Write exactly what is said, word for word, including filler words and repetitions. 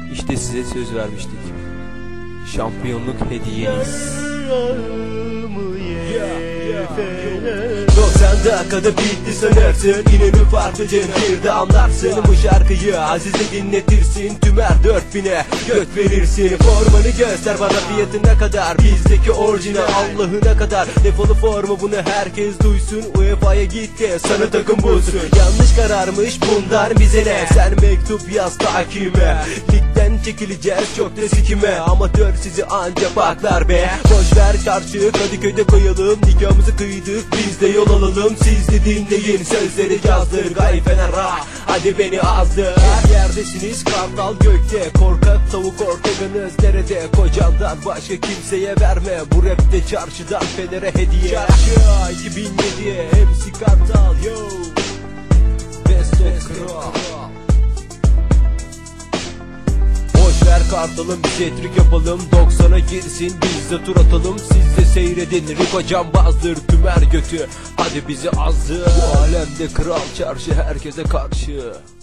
İşte size söz vermiştik. Şampiyonluk hediyeniz. doksan dakikada bitti sanırsın, İnönü farklıdır bir de anlarsın. Bu şarkıyı Aziz'e dinletirsin, tümer dört bine göt verirsin. Formanı göster bana, fiyatı ne kadar, bizdeki orijinal Allah'ına kadar. Defolu formu, bunu herkes duysun. U E F A'ya git de sana takım bulsun. Yanlış kararmış, bundan bize ne? Sen mektup yaz takime, ligden çekileceğiz çok da sikime. Amatör sizi anca paklar be. Boş ver çarşı, Kadıköy'de koyalım. Nikahımızı kıydık, biz de yol alalım. Siz de dinleyin, sözleri yazdır. Gay fener ha, hadi beni azdır. Her yerdesiniz, kartal gökte. Korkak tavuk ortaganız nerede? Kocandan başka kimseye verme. Bu rapte çarşıdan Fener'e hediye. Çarşı iki bin yedi, M C Kartal yo. Best of Kral. Boşver kartalım, biz etrik yapalım. doksana girsin, biz de tur atalım. Siz de seyredin, Riko cambazdır, tümer götü, hadi bizi azdır. Bu alemde kral çarşı herkese karşı.